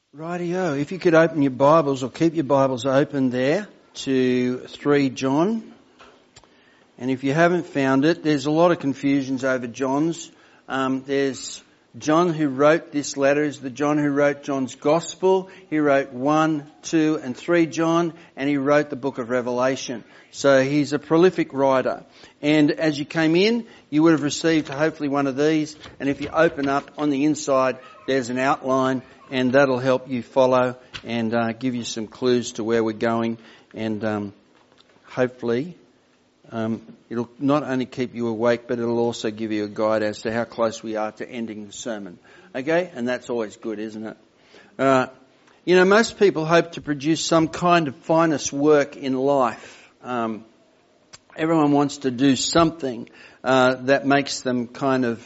Rightio. If you could open your Bibles or keep your Bibles open there to 3 John. And if you haven't found it, there's a lot of confusions over John's. There's John who wrote this letter is the John who wrote John's Gospel. He wrote 1, 2 and 3 John, and he wrote the book of Revelation. So he's a prolific writer. And as you came in, you would have received hopefully one of these. And if you open up on the inside, there's an outline, and that'll help you follow and give you some clues to where we're going. And hopefully it'll not only keep you awake, but it'll also give you a guide as to how close we are to ending the sermon. Okay? And that's always good, isn't it? Most people hope to produce some kind of finest work in life. Everyone wants to do something that makes them kind of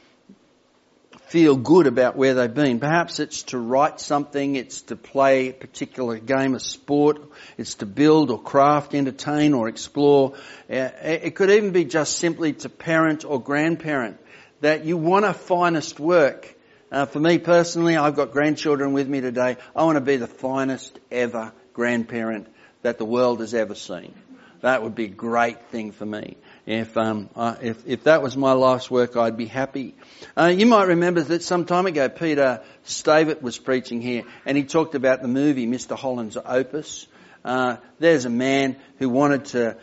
feel good about where they've been. Perhaps it's to write something, it's to play a particular game of sport, it's to build or craft, entertain or explore. It could even be just simply to parent or grandparent, that you want a finest work. For me personally, I've got grandchildren with me today. I want to be the finest ever grandparent that the world has ever seen. That would be a great thing for me. If that was my life's work, I'd be happy. You might remember that some time ago, Peter Stavert was preaching here, and he talked about the movie Mr. Holland's Opus. There's a man who wanted to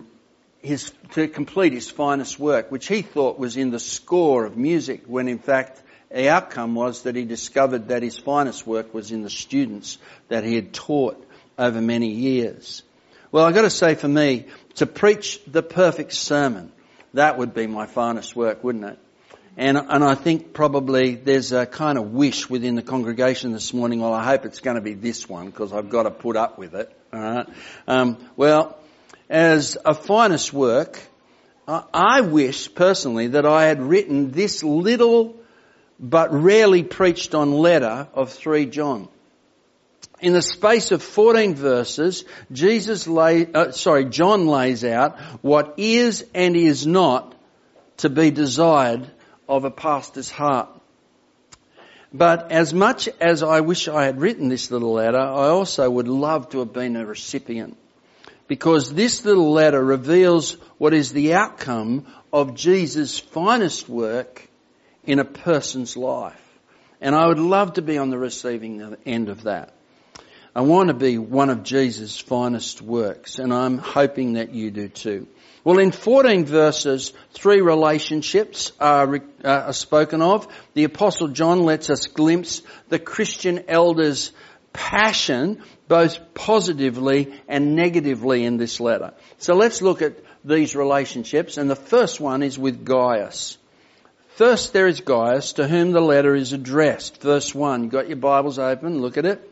complete his finest work, which he thought was in the score of music, when in fact the outcome was that he discovered that his finest work was in the students that he had taught over many years. Well, I've got to say, for me, to preach the perfect sermon, that would be my finest work, wouldn't it? And I think probably there's a kind of wish within the congregation this morning, well, I hope it's going to be this one, because I've got to put up with it. All right. Well, as a finest work, I wish personally that I had written this little but rarely preached on letter of 3 John. In the space of 14 verses, John lays out what is and is not to be desired of a pastor's heart. But as much as I wish I had written this little letter, I also would love to have been a recipient, because this little letter reveals what is the outcome of Jesus' finest work in a person's life. And I would love to be on the receiving end of that. I want to be one of Jesus' finest works, and I'm hoping that you do too. Well, in 14 verses, 3 relationships are spoken of. The Apostle John lets us glimpse the Christian elders' passion, both positively and negatively, in this letter. So let's look at these relationships, and the first one is with Gaius. First, there is Gaius, to whom the letter is addressed. Verse 1. You've got your Bibles open, look at it.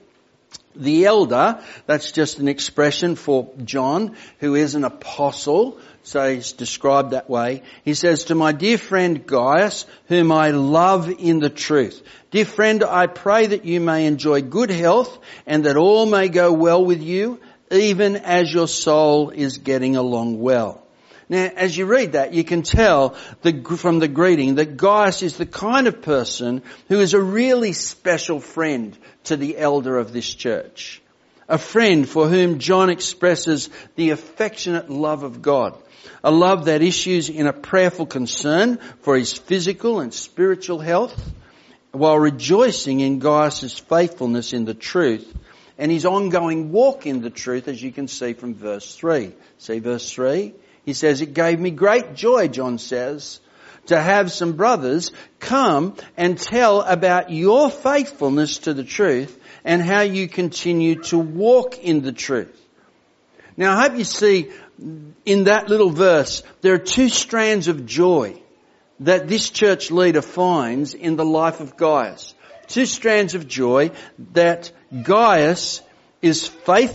The elder, that's just an expression for John, who is an apostle, so he's described that way. He says, to my dear friend Gaius, whom I love in the truth. Dear friend, I pray that you may enjoy good health and that all may go well with you, even as your soul is getting along well. Now, as you read that, you can tell from the greeting that Gaius is the kind of person who is a really special friend to the elder of this church. A friend for whom John expresses the affectionate love of God. A love that issues in a prayerful concern for his physical and spiritual health, while rejoicing in Gaius' faithfulness in the truth and his ongoing walk in the truth, as you can see from verse 3. See verse 3? He says, it gave me great joy, John says, to have some brothers come and tell about your faithfulness to the truth and how you continue to walk in the truth. Now, I hope you see in that little verse, there are 2 strands of joy that this church leader finds in the life of Gaius. 2 strands of joy that Gaius is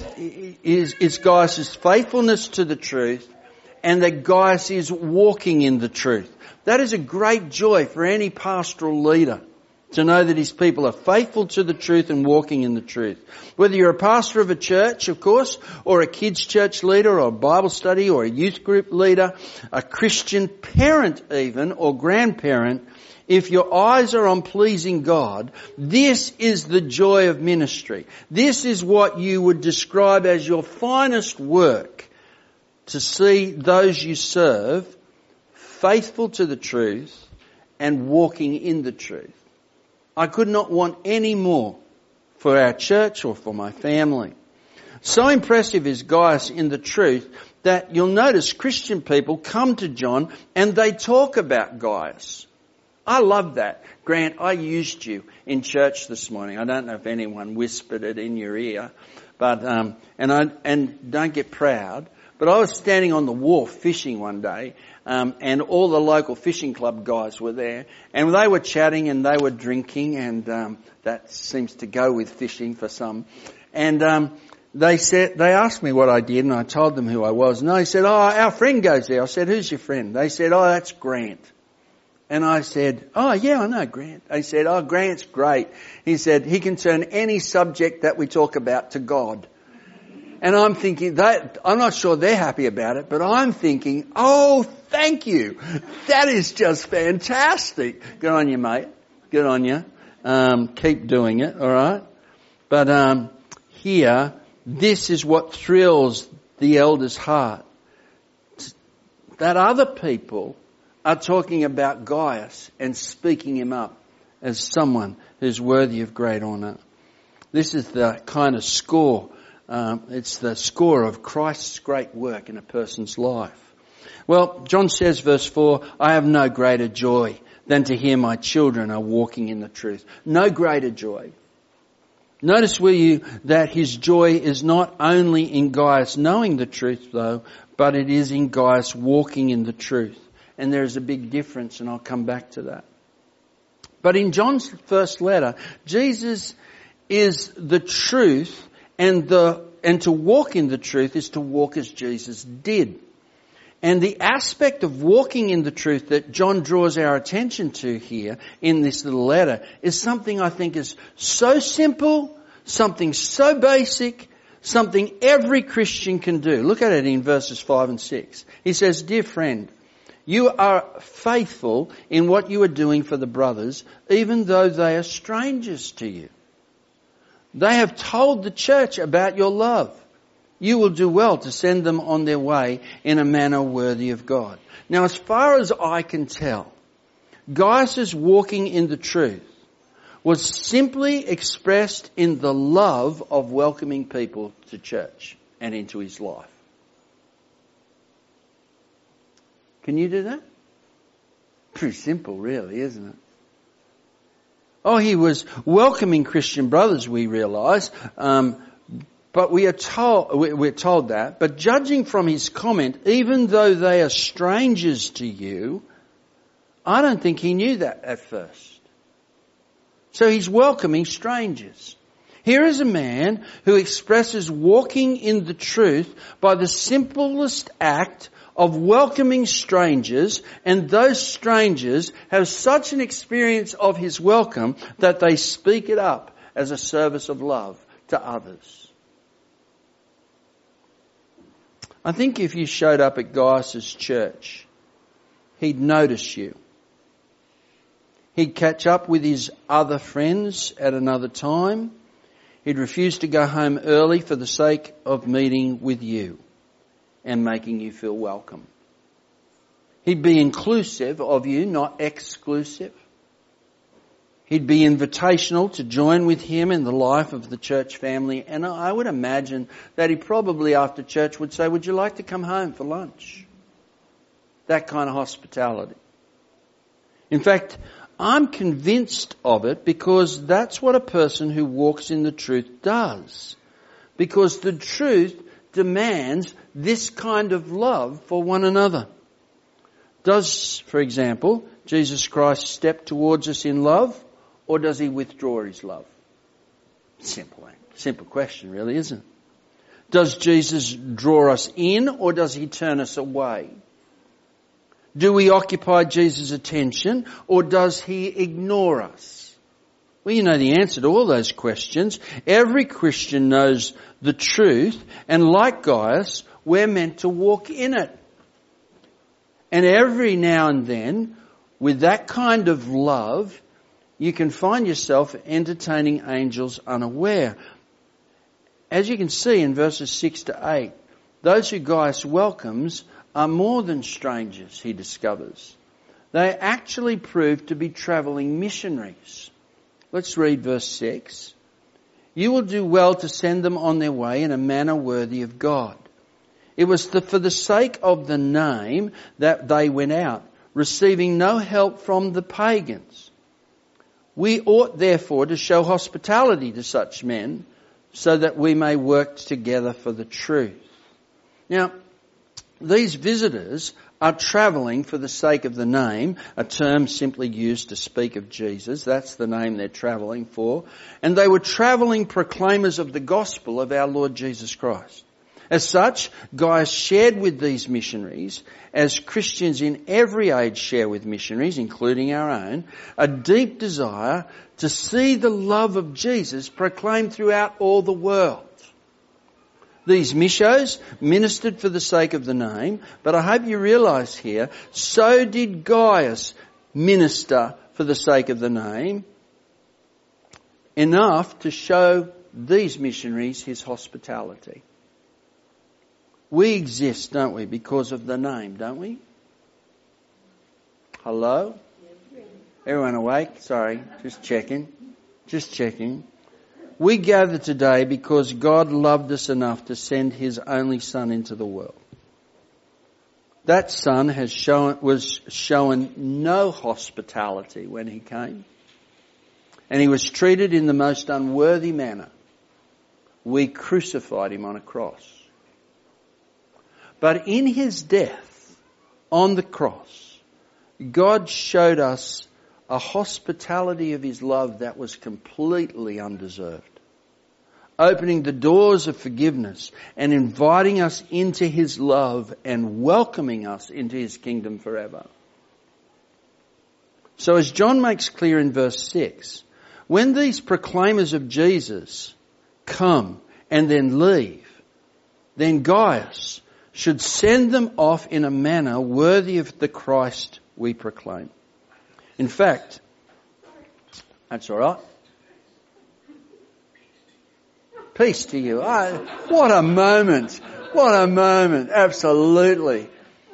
Gaius' faithfulness to the truth, and that Gaius is walking in the truth. That is a great joy for any pastoral leader, to know that his people are faithful to the truth and walking in the truth. Whether you're a pastor of a church, of course, or a kids' church leader, or a Bible study, or a youth group leader, a Christian parent even, or grandparent, if your eyes are on pleasing God, this is the joy of ministry. This is what you would describe as your finest work, to see those you serve faithful to the truth and walking in the truth. I could not want any more for our church or for my family. So impressive is Gaius in the truth that you'll notice Christian people come to John and they talk about Gaius. I love that. Grant, I used you in church this morning. I don't know if anyone whispered it in your ear, but and don't get proud. But I was standing on the wharf fishing one day, and all the local fishing club guys were there, and they were chatting and they were drinking, and that seems to go with fishing for some. And they asked me what I did, and I told them who I was. And they said, "Oh, our friend goes there." I said, "Who's your friend?" They said, "Oh, that's Grant." And I said, "Oh, yeah, I know Grant." They said, "Oh, Grant's great." He said, "He can turn any subject that we talk about to God." And I'm thinking that, I'm not sure they're happy about it, but I'm thinking, oh, thank you. That is just fantastic. Good on you, mate. Good on you. Keep doing it, alright? But here, this is what thrills the elder's heart. That other people are talking about Gaius and speaking him up as someone who's worthy of great honour. This is the kind of score. It's the score of Christ's great work in a person's life. Well, John says, verse 4, "I have no greater joy than to hear my children are walking in the truth." No greater joy. Notice, will you, that his joy is not only in Gaius knowing the truth, though, but it is in Gaius walking in the truth. And there is a big difference, and I'll come back to that. But in John's first letter, Jesus is the truth, and to walk in the truth is to walk as Jesus did. And the aspect of walking in the truth that John draws our attention to here in this little letter is something I think is so simple, something so basic, something every Christian can do. Look at it in verses 5 and 6. He says, "Dear friend, you are faithful in what you are doing for the brothers, even though they are strangers to you. They have told the church about your love. You will do well to send them on their way in a manner worthy of God." Now, as far as I can tell, Gaius' walking in the truth was simply expressed in the love of welcoming people to church and into his life. Can you do that? Pretty simple, really, isn't it? Oh, he was welcoming Christian brothers, we realise, but we're told that. But judging from his comment, even though they are strangers to you, I don't think he knew that at first. So he's welcoming strangers. Here is a man who expresses walking in the truth by the simplest act of welcoming strangers, and those strangers have such an experience of his welcome that they speak it up as a service of love to others. I think if you showed up at Gaius' church, he'd notice you. He'd catch up with his other friends at another time. He'd refuse to go home early for the sake of meeting with you and making you feel welcome. He'd be inclusive of you, not exclusive. He'd be invitational to join with him in the life of the church family. And I would imagine that he probably after church would say, "Would you like to come home for lunch?" That kind of hospitality. In fact, I'm convinced of it because that's what a person who walks in the truth does. Because the truth demands this kind of love for one another. Does, for example, Jesus Christ step towards us in love, or does he withdraw his love? Simple question really, isn't it? Does Jesus draw us in, or does he turn us away? Do we occupy Jesus' attention, or does he ignore us? Well, you know the answer to all those questions. Every Christian knows the truth, and like Gaius, we're meant to walk in it. And every now and then, With that kind of love, you can find yourself entertaining angels unaware. As you can see in verses 6 to 8, those who Gaius welcomes are more than strangers, he discovers. They actually prove to be travelling missionaries. Let's read verse 6. You will do well to send them on their way in a manner worthy of God. It was for the sake of the name that they went out, receiving no help from the pagans. We ought therefore to show hospitality to such men, so that we may work together for the truth. Now, these visitors are travelling for the sake of the name, a term simply used to speak of Jesus. That's the name they're travelling for. And they were travelling proclaimers of the gospel of our Lord Jesus Christ. As such, Gaius shared with these missionaries, as Christians in every age share with missionaries, including our own, a deep desire to see the love of Jesus proclaimed throughout all the world. These missos ministered for the sake of the name, but I hope you realise here, so did Gaius minister for the sake of the name, enough to show these missionaries his hospitality. We exist, don't we, because of the name, don't we? Hello? Everyone awake? Sorry, just checking. We gather today because God loved us enough to send his only Son into the world. That Son was shown no hospitality when he came, and he was treated in the most unworthy manner. We crucified him on a cross. But in his death on the cross, God showed us a hospitality of his love that was completely undeserved, opening the doors of forgiveness and inviting us into his love and welcoming us into his kingdom forever. So as John makes clear in verse 6, when these proclaimers of Jesus come and then leave, then Gaius should send them off in a manner worthy of the Christ we proclaim. In fact, that's all right. Peace to you. Oh, what a moment. What a moment. Absolutely.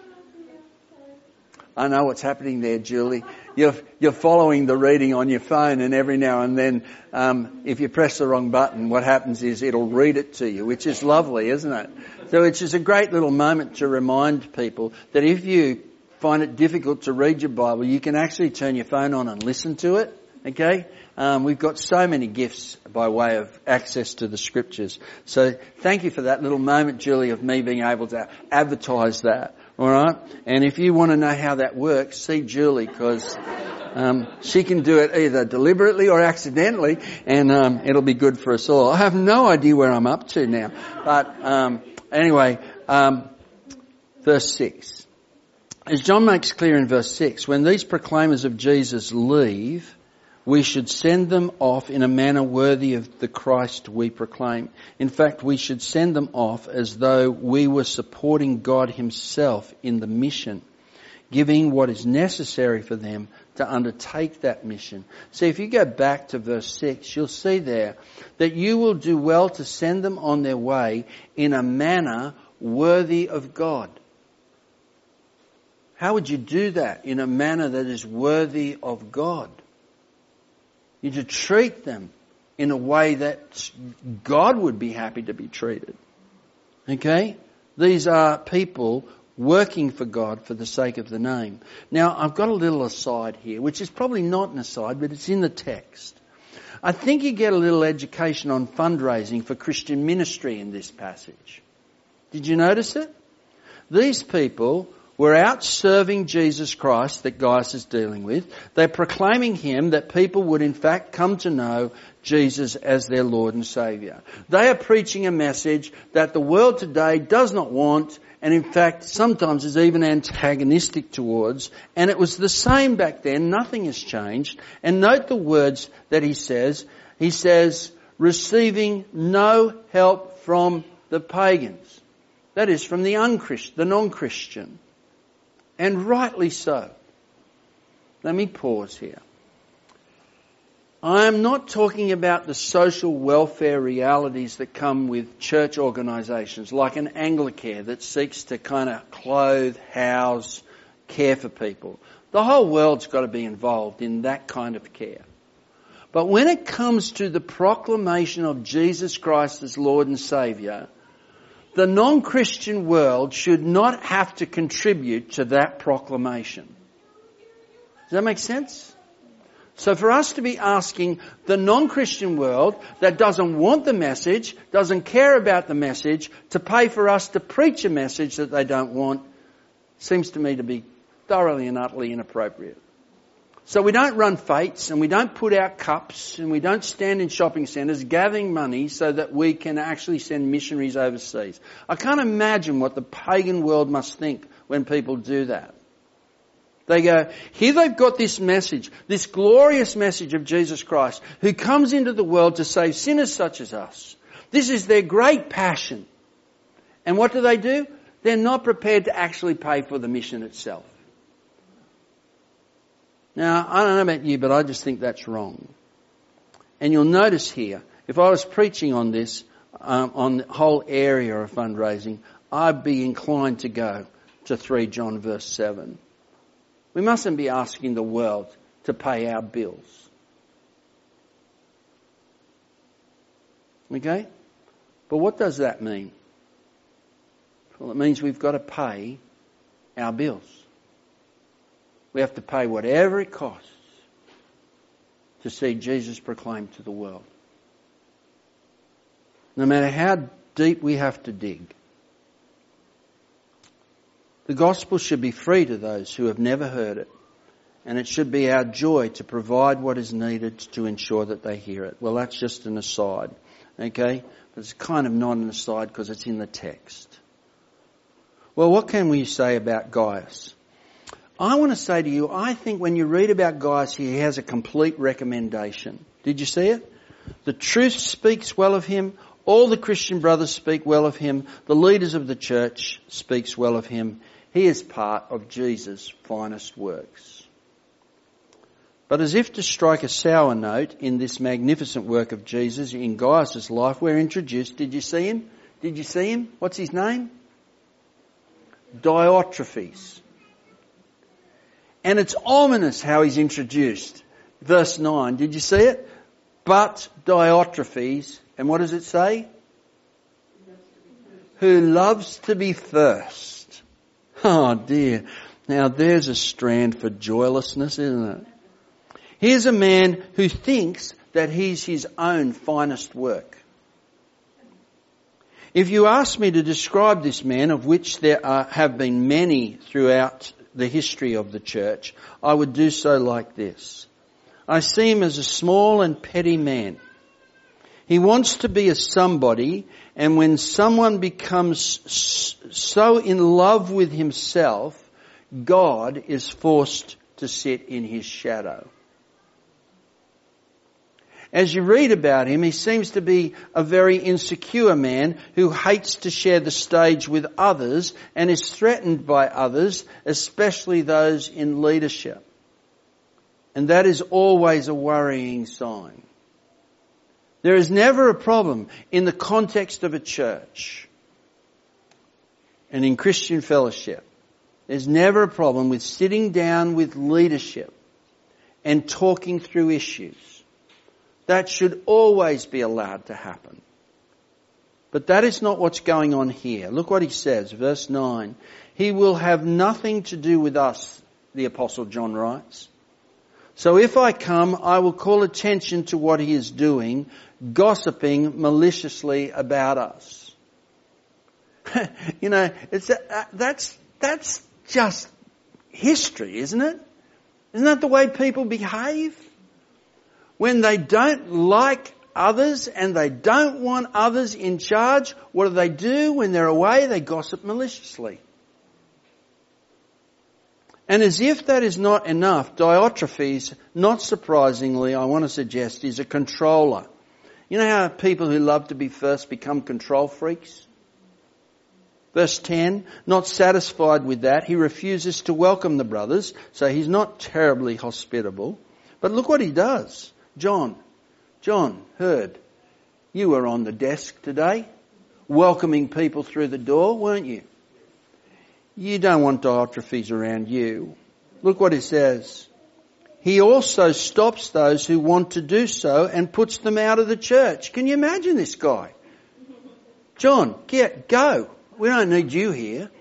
I know what's happening there, Julie. You're following the reading on your phone, and every now and then, if you press the wrong button, what happens is it'll read it to you, which is lovely, isn't it? So it's just a great little moment to remind people that if you find it difficult to read your Bible, you can actually turn your phone on and listen to it. Okay? We've got so many gifts by way of access to the scriptures. So thank you for that little moment, Julie, of me being able to advertise that. All right? And if you want to know how that works, see Julie, because she can do it either deliberately or accidentally, and it'll be good for us all. I have no idea where I'm up to now. But anyway, verse 6. As John makes clear in verse 6, when these proclaimers of Jesus leave, we should send them off in a manner worthy of the Christ we proclaim. In fact, we should send them off as though we were supporting God himself in the mission, giving what is necessary for them to undertake that mission. See, if you go back to verse 6, you'll see there that you will do well to send them on their way in a manner worthy of God. How would you do that in a manner that is worthy of God? You to treat them in a way that God would be happy to be treated. Okay? These are people working for God for the sake of the name. Now, I've got a little aside here, which is probably not an aside, but it's in the text. I think you get a little education on fundraising for Christian ministry in this passage. Did you notice it? These people were out serving Jesus Christ that Gaius is dealing with. They're proclaiming him that people would in fact come to know Jesus as their Lord and Saviour. They are preaching a message that the world today does not want, and in fact sometimes is even antagonistic towards. And it was the same back then. Nothing has changed. And note the words that he says. He says, receiving no help from the pagans. That is, from the non-Christian. And rightly so. Let me pause here. I am not talking about the social welfare realities that come with church organisations like an Anglicare that seeks to kind of clothe, house, care for people. The whole world's got to be involved in that kind of care. But when it comes to the proclamation of Jesus Christ as Lord and Saviour, the non-Christian world should not have to contribute to that proclamation. Does that make sense? So for us to be asking the non-Christian world that doesn't want the message, doesn't care about the message, to pay for us to preach a message that they don't want, seems to me to be thoroughly and utterly inappropriate. So we don't run fetes and we don't put out cups and we don't stand in shopping centres gathering money so that we can actually send missionaries overseas. I can't imagine what the pagan world must think when people do that. They go, here they've got this message, this glorious message of Jesus Christ, who comes into the world to save sinners such as us. This is their great passion. And what do? They're not prepared to actually pay for the mission itself. Now, I don't know about you, but I just think that's wrong. And you'll notice here, if I was preaching on this, on the whole area of fundraising, I'd be inclined to go to 3 John verse 7. We mustn't be asking the world to pay our bills. Okay? But what does that mean? Well, it means we've got to pay our bills. We have to pay whatever it costs to see Jesus proclaimed to the world. No matter how deep we have to dig. The gospel should be free to those who have never heard it, and it should be our joy to provide what is needed to ensure that they hear it. Well, that's just an aside, okay? But it's kind of not an aside because it's in the text. Well, what can we say about Gaius? I want to say to you, I think when you read about Gaius, he has a complete recommendation. Did you see it? The truth speaks well of him. All the Christian brothers speak well of him. The leaders of the church speaks well of him. He is part of Jesus' finest works. But as if to strike a sour note in this magnificent work of Jesus in Gaius' life, we're introduced. Did you see him? What's his name? Diotrephes. And it's ominous how he's introduced. Verse 9, did you see it? But Diotrephes, and what does it say? Who loves to be first. Oh dear. Now there's a strand for joylessness, isn't it? Here's a man who thinks that he's his own finest work. If you ask me to describe this man, of which there have been many throughout the history of the church, I would do so like this. I see him as a small and petty man. He wants to be a somebody, and when someone becomes so in love with himself, God is forced to sit in his shadow. As you read about him, he seems to be a very insecure man who hates to share the stage with others and is threatened by others, especially those in leadership. And that is always a worrying sign. There is never a problem in the context of a church and in Christian fellowship. There's never a problem with sitting down with leadership and talking through issues. That should always be allowed to happen. But that is not what's going on here. Look what he says, verse 9. He will have nothing to do with us, the Apostle John writes. So if I come, I will call attention to what he is doing, gossiping maliciously about us. You know, that's just history, isn't it? Isn't that the way people behave? When they don't like others and they don't want others in charge, what do? When they're away, they gossip maliciously. And as if that is not enough, Diotrephes, not surprisingly, I want to suggest, is a controller. You know how people who love to be first become control freaks? Verse 10, not satisfied with that, he refuses to welcome the brothers, so he's not terribly hospitable. But look what he does. John, heard, you were on the desk today, welcoming people through the door, weren't you? You don't want Diotrephes around you. Look what he says. He also stops those who want to do so and puts them out of the church. Can you imagine this guy? John, go. We don't need you here.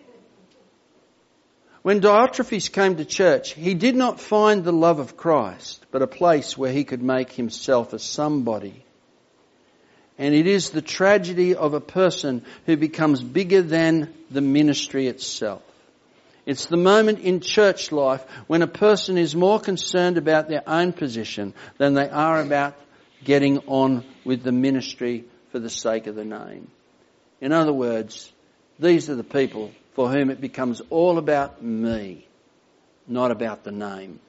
When Diotrephes came to church, he did not find the love of Christ, but a place where he could make himself a somebody. And it is the tragedy of a person who becomes bigger than the ministry itself. It's the moment in church life when a person is more concerned about their own position than they are about getting on with the ministry for the sake of the name. In other words, these are the people for whom it becomes all about me, not about the name.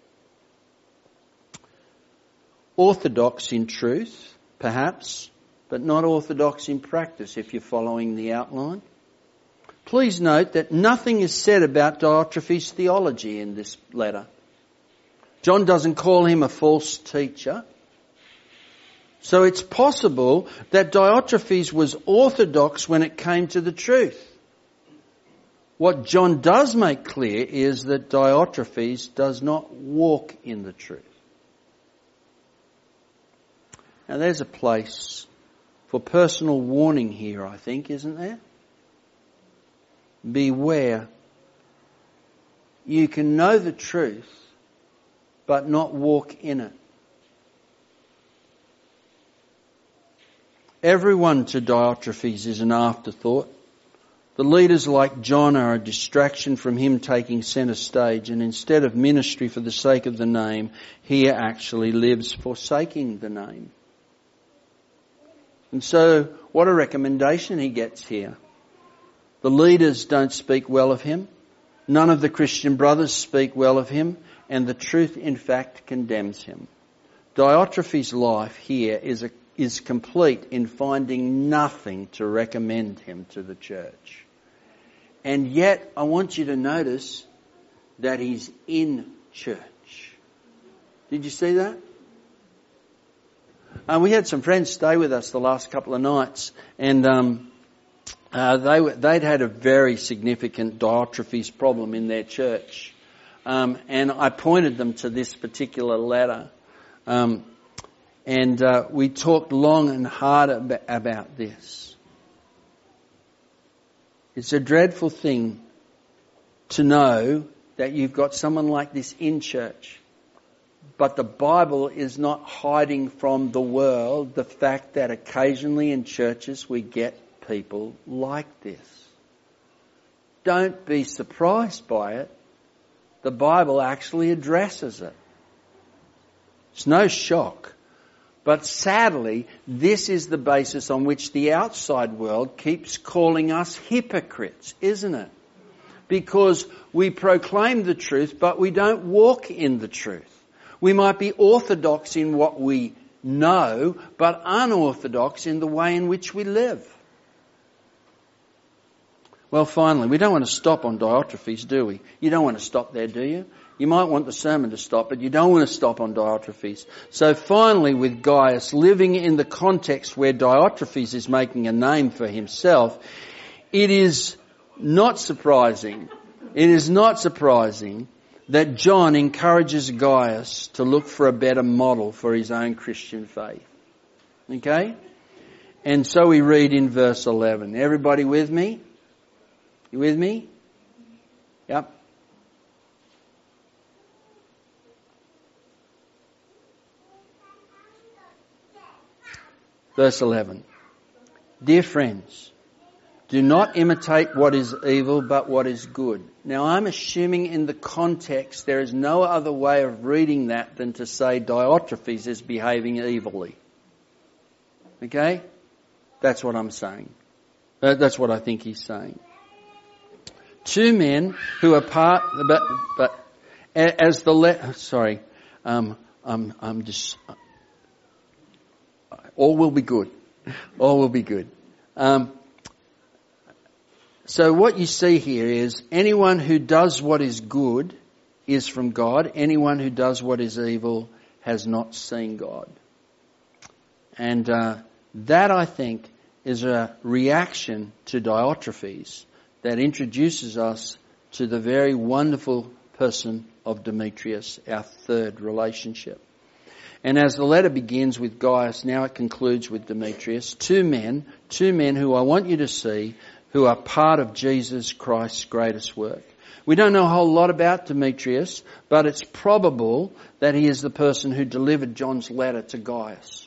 Orthodox in truth, perhaps, but not orthodox in practice if you're following the outline. Please note that nothing is said about Diotrephes' theology in this letter. John doesn't call him a false teacher. So it's possible that Diotrephes was orthodox when it came to the truth. What John does make clear is that Diotrephes does not walk in the truth. Now there's a place for personal warning here, I think, isn't there? Beware. You can know the truth, but not walk in it. Everyone to Diotrephes is an afterthought. The leaders like John are a distraction from him taking centre stage, and instead of ministry for the sake of the name, he actually lives forsaking the name. And so, what a recommendation he gets here. The leaders don't speak well of him. None of the Christian brothers speak well of him, and the truth in fact condemns him. Diotrephes' life here is complete in finding nothing to recommend him to the church. And yet, I want you to notice that he's in church. Did you see that? We had some friends stay with us the last couple of nights, and they'd had a very significant Diotrephes problem in their church. And I pointed them to this particular letter. And we talked long and hard about this. It's a dreadful thing to know that you've got someone like this in church. But the Bible is not hiding from the world the fact that occasionally in churches we get people like this. Don't be surprised by it. The Bible actually addresses it. It's no shock. But sadly, this is the basis on which the outside world keeps calling us hypocrites, isn't it? Because we proclaim the truth, but we don't walk in the truth. We might be orthodox in what we know, but unorthodox in the way in which we live. Well, finally, we don't want to stop on Diotrephes, do we? You don't want to stop there, do you? You might want the sermon to stop, but you don't want to stop on Diotrephes. So finally, with Gaius living in the context where Diotrephes is making a name for himself, it is not surprising that John encourages Gaius to look for a better model for his own Christian faith. Okay? And so we read in verse 11. Everybody with me? You with me? Yep. Verse 11. Dear friends, do not imitate what is evil, but what is good. Now I'm assuming in the context there is no other way of reading that than to say Diotrephes is behaving evilly. Okay? That's what I'm saying. That's what I think he's saying. Two men who are part, but as the I'm just. All will be good. All will be good. So what you see here is anyone who does what is good is from God. Anyone who does what is evil has not seen God. And that, I think, is a reaction to Diotrephes that introduces us to the very wonderful person of Demetrius, our third relationship. And as the letter begins with Gaius, now it concludes with Demetrius, two men who I want you to see, who are part of Jesus Christ's greatest work. We don't know a whole lot about Demetrius, but it's probable that he is the person who delivered John's letter to Gaius.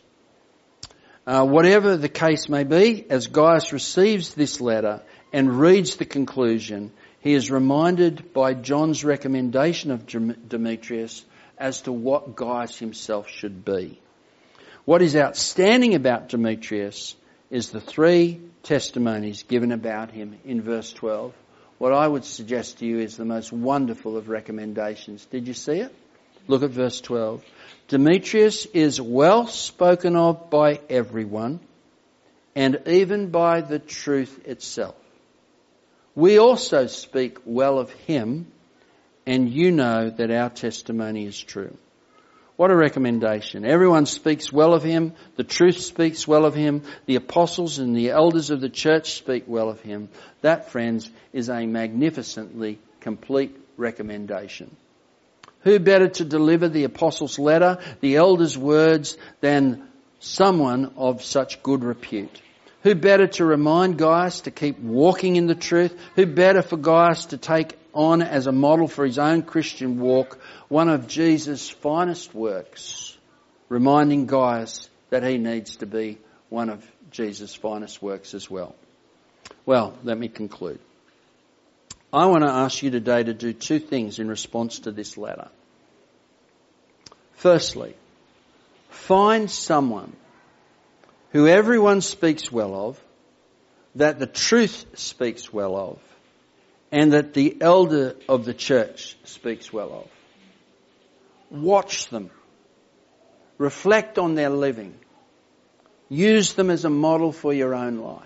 Whatever the case may be, as Gaius receives this letter and reads the conclusion, he is reminded by John's recommendation of Demetrius as to what Gaius himself should be. What is outstanding about Demetrius is the three testimonies given about him in verse 12. What I would suggest to you is the most wonderful of recommendations. Did you see it? Look at verse 12. Demetrius is well spoken of by everyone, and even by the truth itself. We also speak well of him, and you know that our testimony is true. What a recommendation. Everyone speaks well of him. The truth speaks well of him. The apostles and the elders of the church speak well of him. That, friends, is a magnificently complete recommendation. Who better to deliver the apostles' letter, the elders' words, than someone of such good repute? Who better to remind Gaius to keep walking in the truth? Who better for Gaius to take on as a model for his own Christian walk one of Jesus' finest works, reminding Gaius that he needs to be one of Jesus' finest works as well. Well, let me conclude. I want to ask you today to do two things in response to this letter. Firstly, find someone who everyone speaks well of, that the truth speaks well of, and that the elder of the church speaks well of. Watch them. Reflect on their living. Use them as a model for your own life.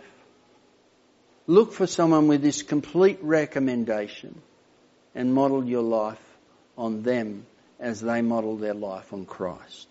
Look for someone with this complete recommendation and model your life on them as they model their life on Christ.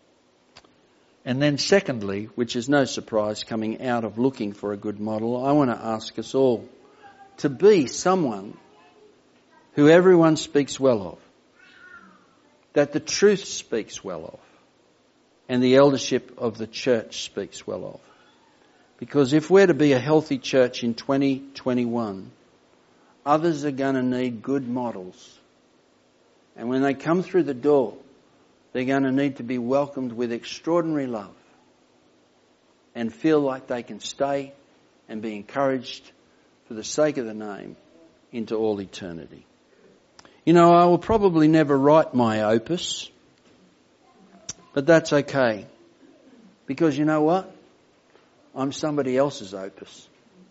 And then secondly, which is no surprise coming out of looking for a good model, I want to ask us all to be someone who everyone speaks well of, that the truth speaks well of, and the eldership of the church speaks well of. Because if we're to be a healthy church in 2021, others are going to need good models. And when they come through the door, they're going to need to be welcomed with extraordinary love and feel like they can stay and be encouraged for the sake of the name into all eternity. You know, I will probably never write my opus, but that's okay. Because you know what? I'm somebody else's opus.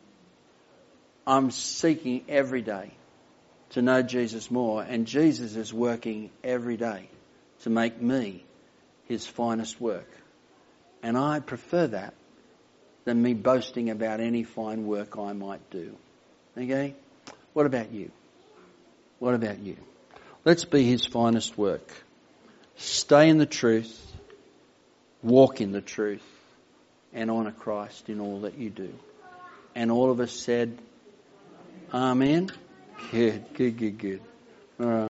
I'm seeking every day to know Jesus more, and Jesus is working every day to make me his finest work. And I prefer that than me boasting about any fine work I might do. Okay? What about you? What about you? Let's be his finest work. Stay in the truth, walk in the truth, and honour Christ in all that you do. And all of us said, Amen? Good. All right.